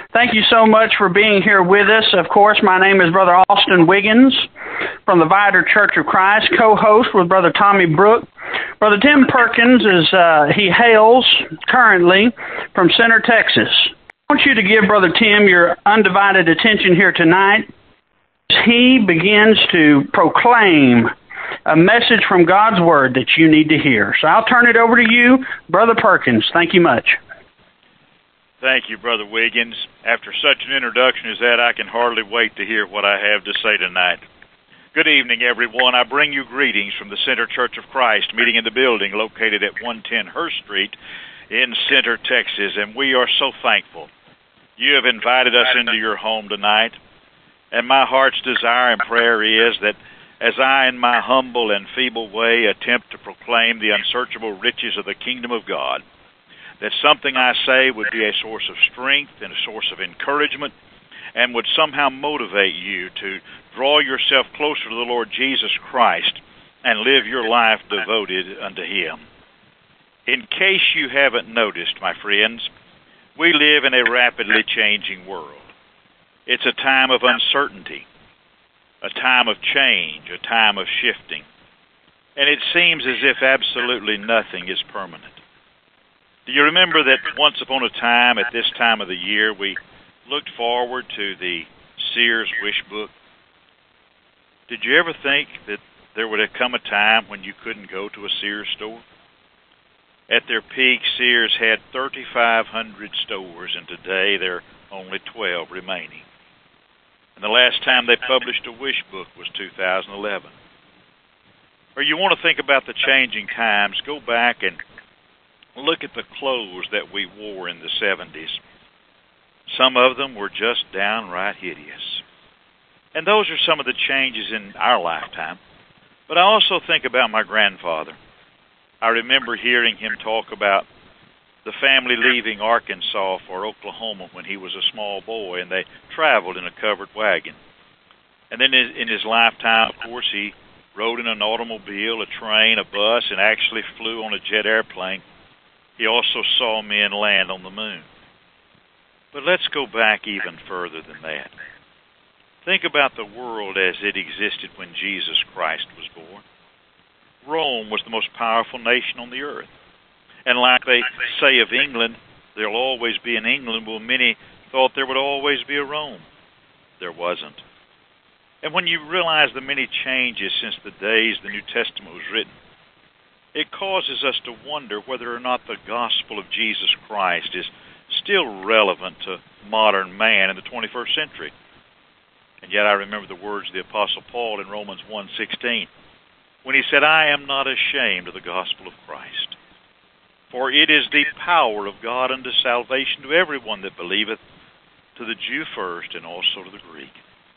Thank you so much for being here with us. Of course, my name is Brother Austin Wiggins from the Viator Church of Christ, co-host with Brother Tommy Brook. Brother Tim Perkins he hails currently from Center, Texas. I want you to give Brother Tim your undivided attention here tonight. He begins to proclaim a message from God's Word that you need to hear. So I'll turn it over to you, Brother Perkins. Thank you much. Thank you, Brother Wiggins. After such an introduction as that, I can hardly wait to hear what I have to say tonight. Good evening, everyone. I bring you greetings from the Center Church of Christ, meeting in the building located at 110 Hurst Street in Center, Texas, and we are so thankful. You have invited us into your home tonight, and my heart's desire and prayer is that as I, in my humble and feeble way, attempt to proclaim the unsearchable riches of the kingdom of God, that something I say would be a source of strength and a source of encouragement and would somehow motivate you to draw yourself closer to the Lord Jesus Christ and live your life devoted unto Him. In case you haven't noticed, my friends, we live in a rapidly changing world. It's a time of uncertainty, a time of change, a time of shifting, and it seems as if absolutely nothing is permanent. Do you remember that once upon a time, at this time of the year, we looked forward to the Sears Wish Book? Did you ever think that there would have come a time when you couldn't go to a Sears store? At their peak, Sears had 3,500 stores, and today there are only 12 remaining. And the last time they published a Wish Book was 2011. Or you want to think about the changing times, go back and look at the clothes that we wore in the 70s. Some of them were just downright hideous. And those are some of the changes in our lifetime. But I also think about my grandfather. I remember hearing him talk about the family leaving Arkansas for Oklahoma when he was a small boy, and they traveled in a covered wagon. And then in his lifetime, of course, he rode in an automobile, a train, a bus, and actually flew on a jet airplane. He also saw men land on the moon. But let's go back even further than that. Think about the world as it existed when Jesus Christ was born. Rome was the most powerful nation on the earth. And like they say of England, there'll always be an England. Well, many thought there would always be a Rome. There wasn't. And when you realize the many changes since the days the New Testament was written, it causes us to wonder whether or not the gospel of Jesus Christ is still relevant to modern man in the 21st century. And yet I remember the words of the Apostle Paul in Romans 1:16, when he said, I am not ashamed of the gospel of Christ, for it is the power of God unto salvation to everyone that believeth, to the Jew first and also to the Greek.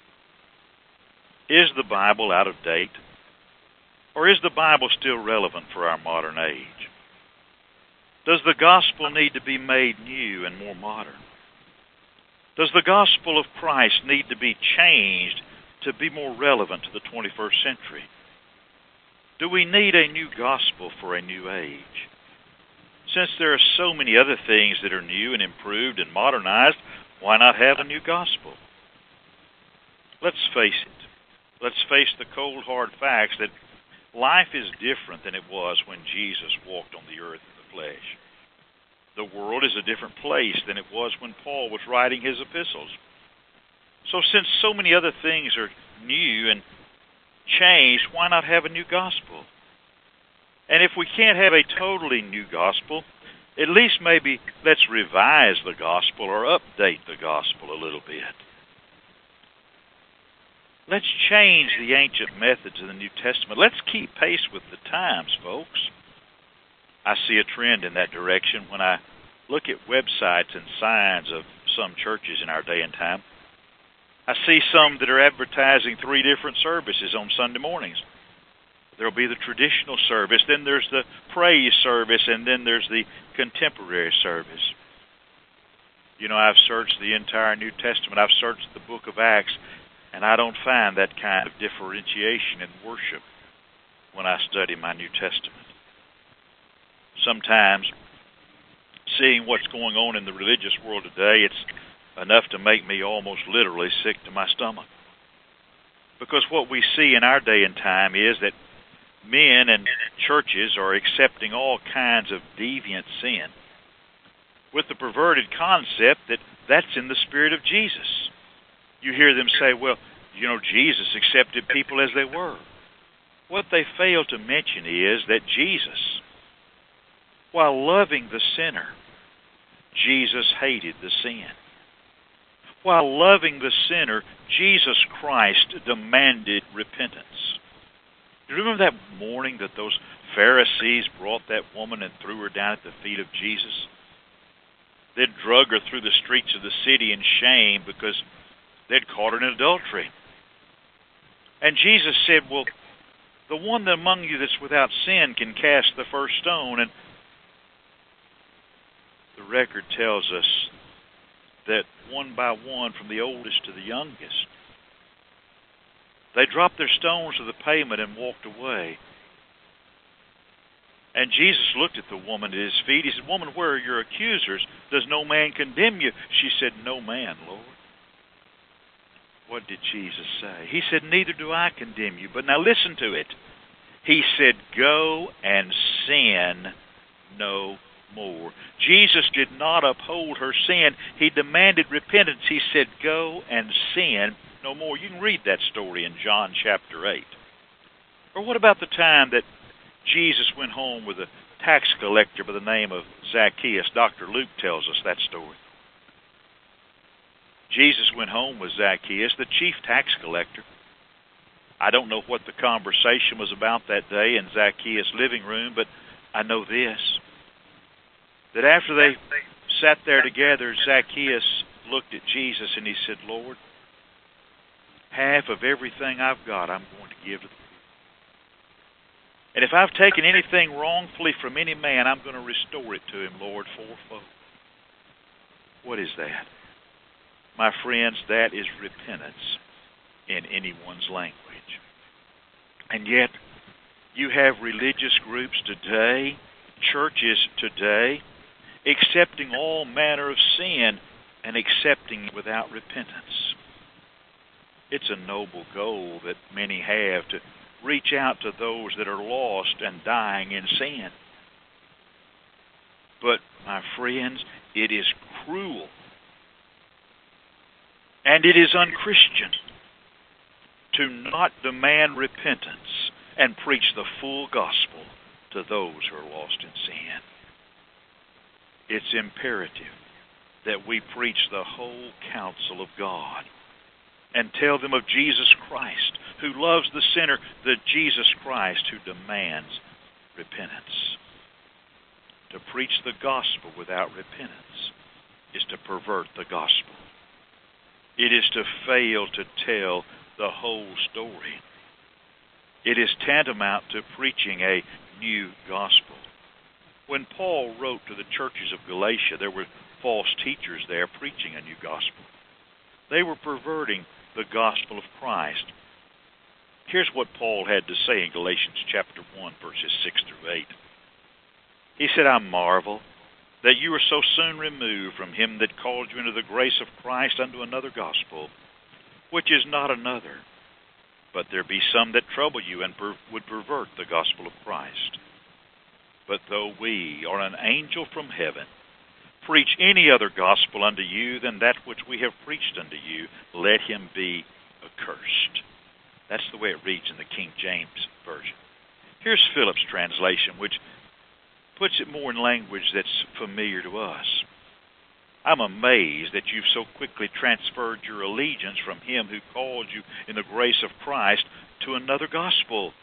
Is the Bible out of date? Or is the Bible still relevant for our modern age? Does the gospel need to be made new and more modern? Does the gospel of Christ need to be changed to be more relevant to the 21st century? Do we need a new gospel for a new age? Since there are so many other things that are new and improved and modernized, why not have a new gospel? Let's face it. Let's face the cold, hard facts that life is different than it was when Jesus walked on the earth in the flesh. The world is a different place than it was when Paul was writing his epistles. So since so many other things are new and changed, why not have a new gospel? And if we can't have a totally new gospel, at least maybe let's revise the gospel or update the gospel a little bit. Let's change the ancient methods of the New Testament. Let's keep pace with the times, folks. I see a trend in that direction when I look at websites and signs of some churches in our day and time. I see some that are advertising 3 different services on Sunday mornings. There will be the traditional service, then there's the praise service, and then there's the contemporary service. You know, I've searched the entire New Testament. I've searched the book of Acts, and I don't find that kind of differentiation in worship when I study my New Testament. Sometimes, seeing what's going on in the religious world today, it's enough to make me almost literally sick to my stomach. Because what we see in our day and time is that men and churches are accepting all kinds of deviant sin with the perverted concept that that's in the spirit of Jesus. You hear them say, well, you know, Jesus accepted people as they were. What they fail to mention is that Jesus, while loving the sinner, Jesus hated the sin. While loving the sinner, Jesus Christ demanded repentance. You remember that morning that those Pharisees brought that woman and threw her down at the feet of Jesus? They'd drug her through the streets of the city in shame because they'd caught her in adultery. And Jesus said, well, the one among you that's without sin can cast the first stone. And the record tells us that one by one, from the oldest to the youngest, they dropped their stones to the pavement and walked away. And Jesus looked at the woman at his feet. He said, woman, where are your accusers? Does no man condemn you? She said, no man, Lord. What did Jesus say? He said, neither do I condemn you. But now listen to it. He said, go and sin no more. Jesus did not uphold her sin. He demanded repentance. He said, go and sin no more. You can read that story in John chapter 8. Or what about the time that Jesus went home with a tax collector by the name of Zacchaeus? Dr. Luke tells us that story. Jesus went home with Zacchaeus, the chief tax collector. I don't know what the conversation was about that day in Zacchaeus' living room, but I know this, that after they sat there together, Zacchaeus looked at Jesus and he said, Lord, half of everything I've got I'm going to give to the people. And if I've taken anything wrongfully from any man, I'm going to restore it to him, Lord, fourfold. What is that? My friends, that is repentance in anyone's language. And yet, you have religious groups today, churches today, accepting all manner of sin and accepting it without repentance. It's a noble goal that many have, to reach out to those that are lost and dying in sin. But, my friends, it is cruel and it is unchristian to not demand repentance and preach the full gospel to those who are lost in sin. It's imperative that we preach the whole counsel of God and tell them of Jesus Christ, who loves the sinner, the Jesus Christ who demands repentance. To preach the gospel without repentance is to pervert the gospel. It is to fail to tell the whole story. It is tantamount to preaching a new gospel. When Paul wrote to the churches of Galatia, there were false teachers there preaching a new gospel. They were perverting the gospel of Christ. Here's what Paul had to say in Galatians chapter 1, verses 6 through 8. He said, I marvel that you are so soon removed from him that called you into the grace of Christ unto another gospel, which is not another. But there be some that trouble you and would pervert the gospel of Christ. But though we, or an angel from heaven, preach any other gospel unto you than that which we have preached unto you, let him be accursed. That's the way it reads in the King James Version. Here's Phillips' translation, which puts it more in language that's familiar to us. I'm amazed that you've so quickly transferred your allegiance from him who called you in the grace of Christ to another gospel.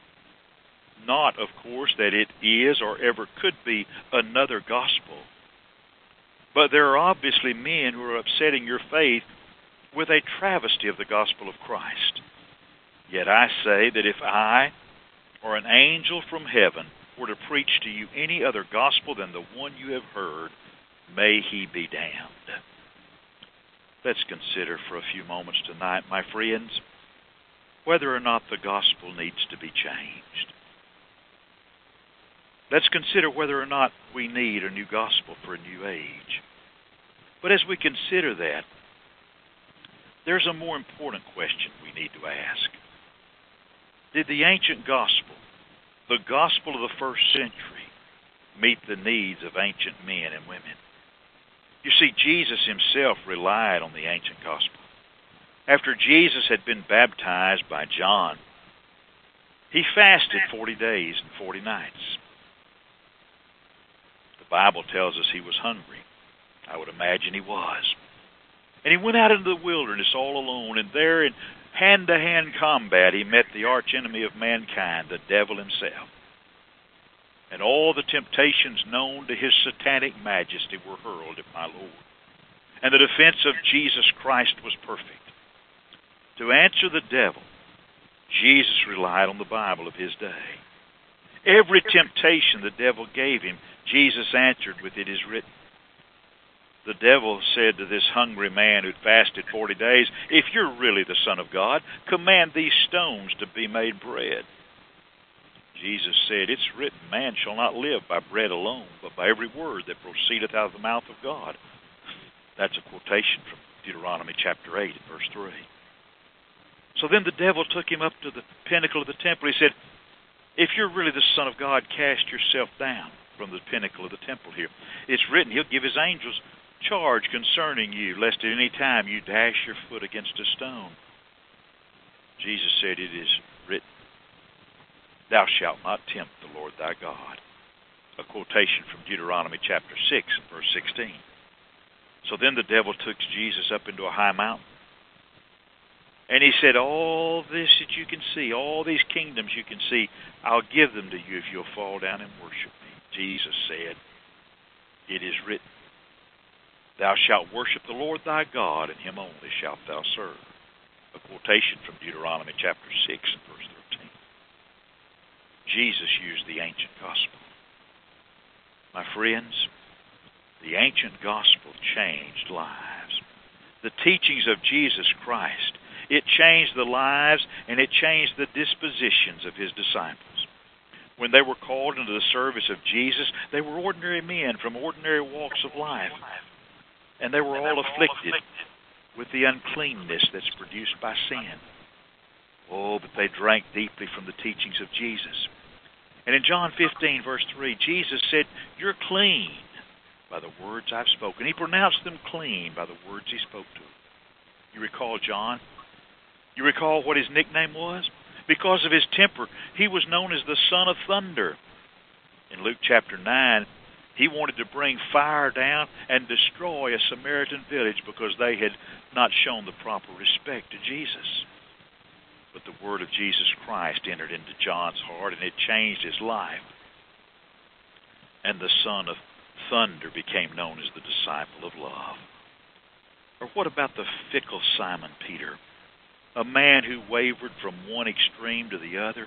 Not, of course, that it is or ever could be another gospel. But there are obviously men who are upsetting your faith with a travesty of the gospel of Christ. Yet I say that if I or an angel from heaven were to preach to you any other gospel than the one you have heard, may he be damned. Let's consider for a few moments tonight, my friends, whether or not the gospel needs to be changed. Let's consider whether or not we need a new gospel for a new age. But as we consider that, there's a more important question we need to ask. Did the ancient gospel, the gospel of the first century, meet the needs of ancient men and women? You see, Jesus himself relied on the ancient gospel. After Jesus had been baptized by John, he fasted 40 days and 40 nights. The Bible tells us he was hungry. I would imagine he was. And he went out into the wilderness all alone, and there in hand-to-hand combat he met the archenemy of mankind, the devil himself. And all the temptations known to his satanic majesty were hurled at my Lord. And the defense of Jesus Christ was perfect. To answer the devil, Jesus relied on the Bible of his day. Every temptation the devil gave him, Jesus answered with, "It is written." The devil said to this hungry man who'd fasted 40 days, "If you're really the Son of God, command these stones to be made bread." Jesus said, "It's written, man shall not live by bread alone, but by every word that proceedeth out of the mouth of God." That's a quotation from Deuteronomy chapter 8 and verse 3. So then the devil took him up to the pinnacle of the temple. He said, "If you're really the Son of God, cast yourself down from the pinnacle of the temple here. It's written, he'll give his angels charge concerning you, lest at any time you dash your foot against a stone." Jesus said, "It is written, thou shalt not tempt the Lord thy God." A quotation from Deuteronomy chapter 6 and verse 16. So then the devil took Jesus up into a high mountain. And he said, "All this that you can see, all these kingdoms you can see, I'll give them to you if you'll fall down and worship me." Jesus said, "It is written, thou shalt worship the Lord thy God, and him only shalt thou serve." A quotation from Deuteronomy chapter 6 and verse 13. Jesus used the ancient gospel. My friends, the ancient gospel changed lives. The teachings of Jesus Christ, it changed the lives and it changed the dispositions of his disciples. When they were called into the service of Jesus, they were ordinary men from ordinary walks of life. And they were all afflicted with the uncleanness that's produced by sin. Oh, but they drank deeply from the teachings of Jesus. And in John 15, verse 3, Jesus said, "You're clean by the words I've spoken." He pronounced them clean by the words he spoke to them. You recall John? You recall what his nickname was? Because of his temper, he was known as the Son of Thunder. In Luke chapter 9, he wanted to bring fire down and destroy a Samaritan village because they had not shown the proper respect to Jesus. But the word of Jesus Christ entered into John's heart, and it changed his life. And the Son of Thunder became known as the disciple of love. Or what about the fickle Simon Peter, a man who wavered from one extreme to the other?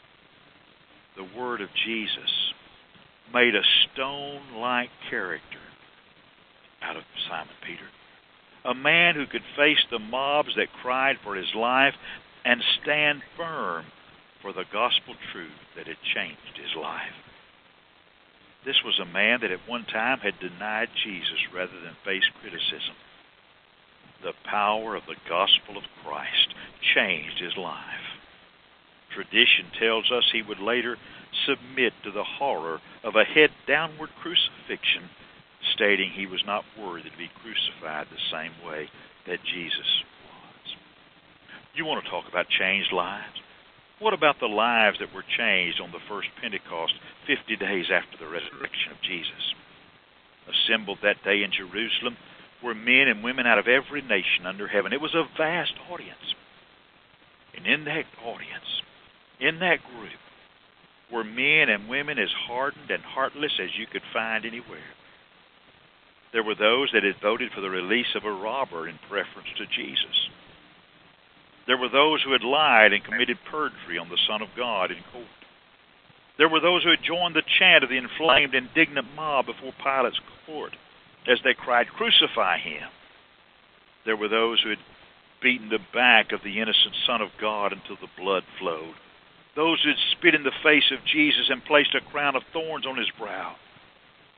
The word of Jesus made a stone-like character out of Simon Peter. A man who could face the mobs that cried for his life and stand firm for the gospel truth that had changed his life. This was a man that at one time had denied Jesus rather than face criticism. The power of the gospel of Christ changed his life. Tradition tells us he would later submit to the horror of a head-downward crucifixion, stating he was not worthy to be crucified the same way that Jesus was. You want to talk about changed lives? What about the lives that were changed on the first Pentecost, 50 days after the resurrection of Jesus? Assembled that day in Jerusalem were men and women out of every nation under heaven. It was a vast audience. And in that audience, in that group, were men and women as hardened and heartless as you could find anywhere. There were those that had voted for the release of a robber in preference to Jesus. There were those who had lied and committed perjury on the Son of God in court. There were those who had joined the chant of the inflamed, indignant mob before Pilate's court as they cried, "Crucify him." There were those who had beaten the back of the innocent Son of God until the blood flowed. Those who had spit in the face of Jesus and placed a crown of thorns on his brow.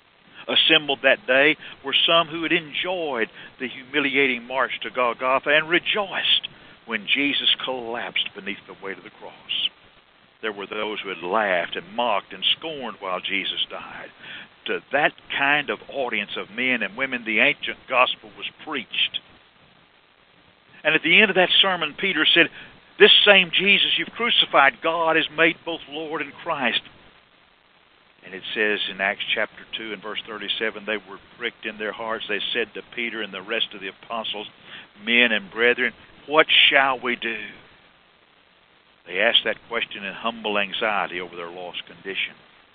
Assembled that day were some who had enjoyed the humiliating march to Golgotha and rejoiced when Jesus collapsed beneath the weight of the cross. There were those who had laughed and mocked and scorned while Jesus died. To that kind of audience of men and women, the ancient gospel was preached. And at the end of that sermon, Peter said, "This same Jesus you've crucified, God has made both Lord and Christ." And it says in Acts chapter 2 and verse 37, they were pricked in their hearts. They said to Peter and the rest of the apostles, "Men and brethren, what shall we do?" They asked that question in humble anxiety over their lost condition.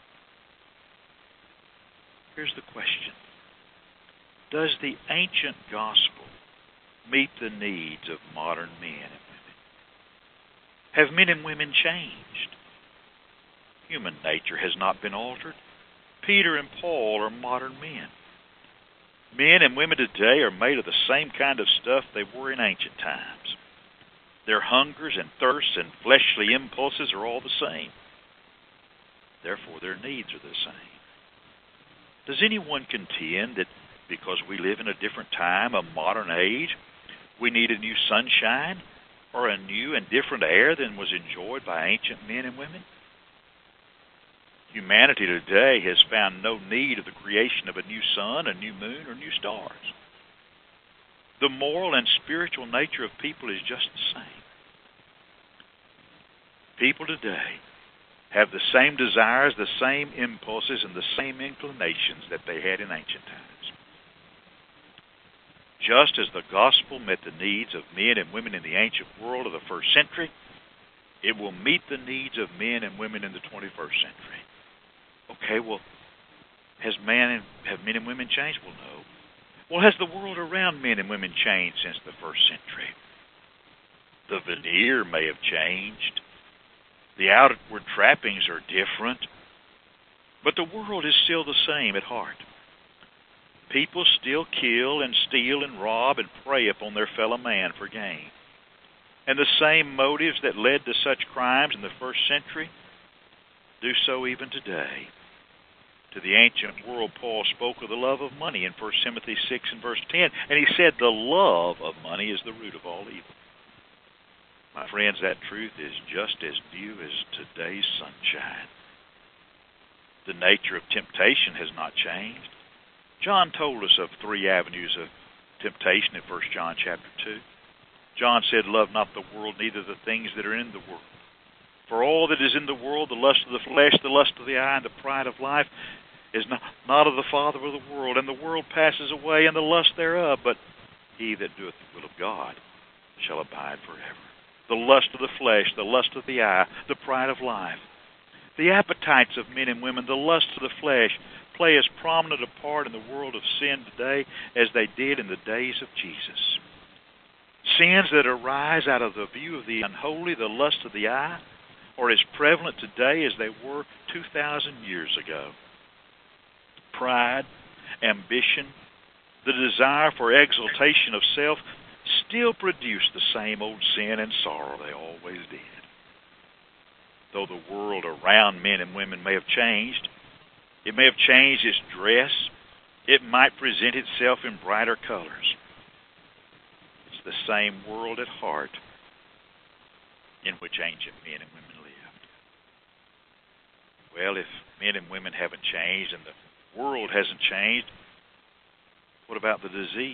Here's the question. Does the ancient gospel meet the needs of modern men and women? Have men and women changed? Human nature has not been altered. Peter and Paul are modern men. Men and women today are made of the same kind of stuff they were in ancient times. Their hungers and thirsts and fleshly impulses are all the same. Therefore, their needs are the same. Does anyone contend that because we live in a different time, a modern age, we need a new sunshine or a new and different air than was enjoyed by ancient men and women? Humanity today has found no need of the creation of a new sun, a new moon, or new stars. The moral and spiritual nature of people is just the same. People today have the same desires, the same impulses, and the same inclinations that they had in ancient times. Just as the gospel met the needs of men and women in the ancient world of the first century, it will meet the needs of men and women in the 21st century. Okay, well, have men and women changed? Well, no. Well, has the world around men and women changed since the first century? The veneer may have changed. The outward trappings are different. But the world is still the same at heart. People still kill and steal and rob and prey upon their fellow man for gain. And the same motives that led to such crimes in the first century do so even today. To the ancient world, Paul spoke of the love of money in 1 Timothy 6 and verse 10, and he said the love of money is the root of all evil. My friends, that truth is just as new as today's sunshine. The nature of temptation has not changed. John told us of 3 avenues of temptation in 1 John chapter 2. John said, "Love not the world, neither the things that are in the world. For all that is in the world, the lust of the flesh, the lust of the eye, and the pride of life, is not of the Father of the world. And the world passes away, and the lust thereof, but he that doeth the will of God shall abide forever." The lust of the flesh, the lust of the eye, the pride of life. The appetites of men and women, the lust of the flesh, play as prominent a part in the world of sin today as they did in the days of Jesus. Sins that arise out of the view of the unholy, the lust of the eye, are as prevalent today as they were 2,000 years ago. Pride, ambition, the desire for exaltation of self still produce the same old sin and sorrow they always did. Though the world around men and women may have changed, it may have changed its dress, it might present itself in brighter colors. It's the same world at heart in which ancient men and women lived. Well, if men and women haven't changed and the world hasn't changed, what about the disease?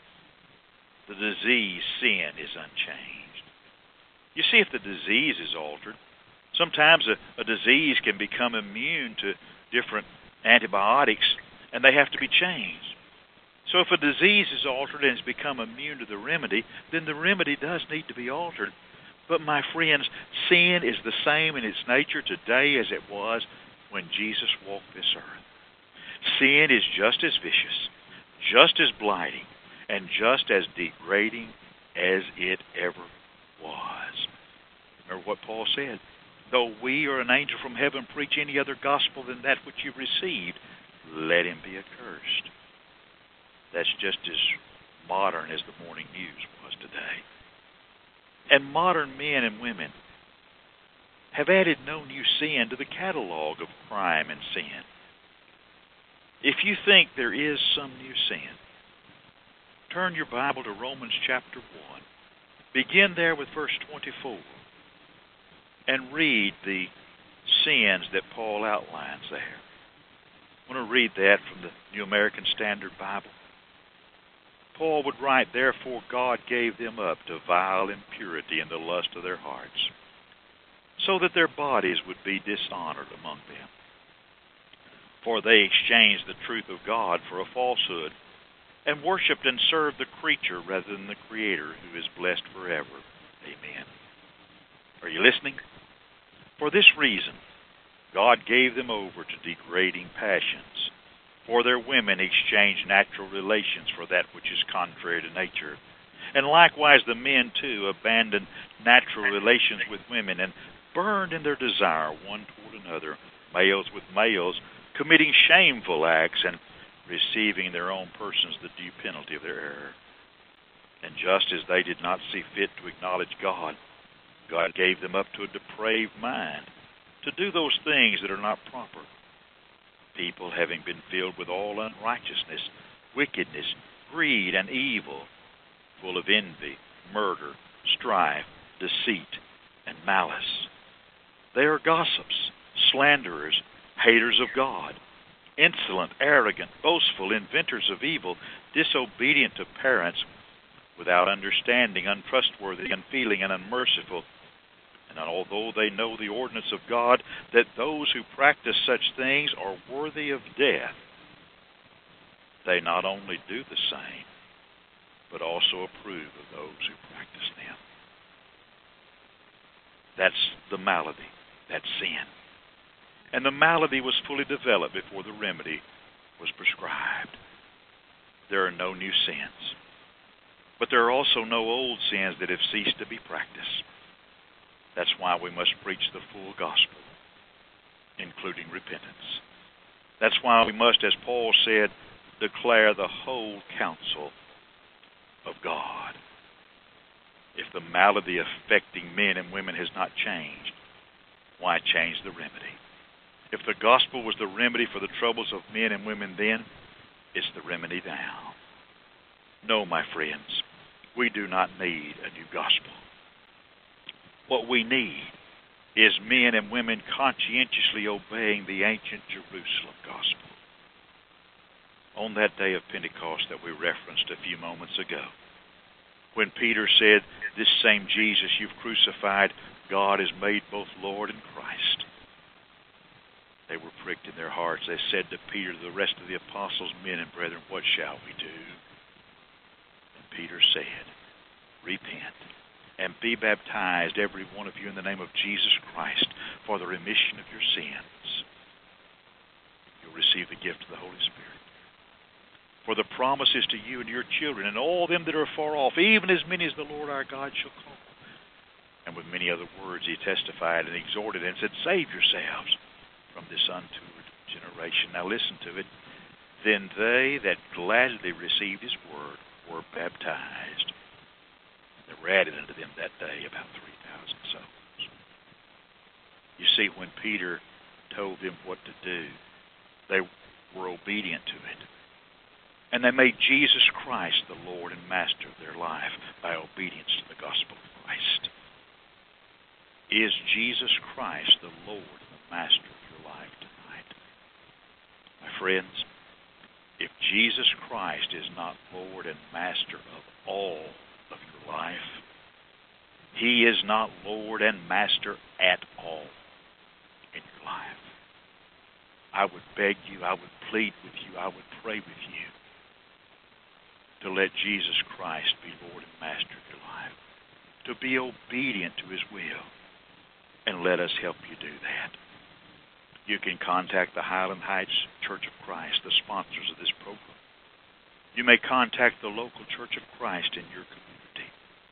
The disease, sin, is unchanged. You see, if the disease is altered, sometimes a disease can become immune to different antibiotics, and they have to be changed. So if a disease is altered and has become immune to the remedy, then the remedy does need to be altered. But my friends, sin is the same in its nature today as it was when Jesus walked this earth. Sin is just as vicious, just as blighting, and just as degrading as it ever was. Remember what Paul said? Though we or an angel from heaven preach any other gospel than that which you received, let him be accursed. That's just as modern as the morning news was today. And modern men and women have added no new sin to the catalog of crime and sin. If you think there is some new sin, turn your Bible to Romans chapter 1. Begin there with verse 24 and read the sins that Paul outlines there. I want to read that from the New American Standard Bible. Paul would write, "Therefore God gave them up to vile impurity and the lust of their hearts, so that their bodies would be dishonored among them. For they exchanged the truth of God for a falsehood, and worshipped and served the creature rather than the Creator, who is blessed forever. Amen." Are you listening? For this reason, God gave them over to degrading passions. For their women exchanged natural relations for that which is contrary to nature. And likewise the men too abandoned natural relations with women, and burned in their desire one toward another, males with males, committing shameful acts, and receiving in their own persons the due penalty of their error. And just as they did not see fit to acknowledge God, God gave them up to a depraved mind, to do those things that are not proper. People having been filled with all unrighteousness, wickedness, greed, and evil, full of envy, murder, strife, deceit, and malice. They are gossips, slanderers, haters of God, insolent, arrogant, boastful, inventors of evil, disobedient to parents, without understanding, untrustworthy, unfeeling, and unmerciful. And although they know the ordinance of God, that those who practice such things are worthy of death, they not only do the same, but also approve of those who practice them. That's the malady, that's sin. And the malady was fully developed before the remedy was prescribed. There are no new sins, but there are also no old sins that have ceased to be practiced. That's why we must preach the full gospel, including repentance. That's why we must, as Paul said, declare the whole counsel of God. If the malady affecting men and women has not changed, why change the remedy? If the gospel was the remedy for the troubles of men and women then, it's the remedy now. No, my friends, we do not need a new gospel. What we need is men and women conscientiously obeying the ancient Jerusalem gospel. On that day of Pentecost that we referenced a few moments ago, when Peter said, "This same Jesus you've crucified, God has made both Lord and Christ," they were pricked in their hearts. They said to Peter, to the rest of the apostles, "Men and brethren, what shall we do?" And Peter said, "Repent and be baptized, every one of you, in the name of Jesus Christ, for the remission of your sins. You'll receive the gift of the Holy Spirit. For the promise is to you and your children, and all them that are far off, even as many as the Lord our God shall call." And with many other words he testified and exhorted and said, "Save yourselves from this untoward generation." Now listen to it. Then they that gladly received his word were baptized. There were added unto them that day about 3,000 souls. You see, when Peter told them what to do, they were obedient to it. And they made Jesus Christ the Lord and Master of their life by obedience to the gospel of Christ. Is Jesus Christ the Lord and the Master of your life tonight? My friends, if Jesus Christ is not Lord and Master of all of your life, he is not Lord and Master at all in your life. I would beg you, I would plead with you, I would pray with you to let Jesus Christ be Lord and Master of your life, to be obedient to his will, and let us help you do that. You can contact the Highland Heights Church of Christ, the sponsors of this program. You may contact the local Church of Christ in your community.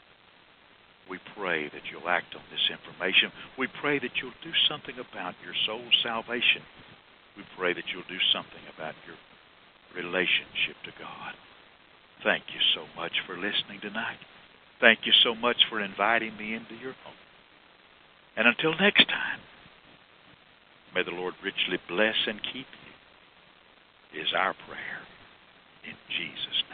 We pray that you'll act on this information. We pray that you'll do something about your soul's salvation. We pray that you'll do something about your relationship to God. Thank you so much for listening tonight. Thank you so much for inviting me into your home. And until next time, may the Lord richly bless and keep you. is our prayer. In Jesus'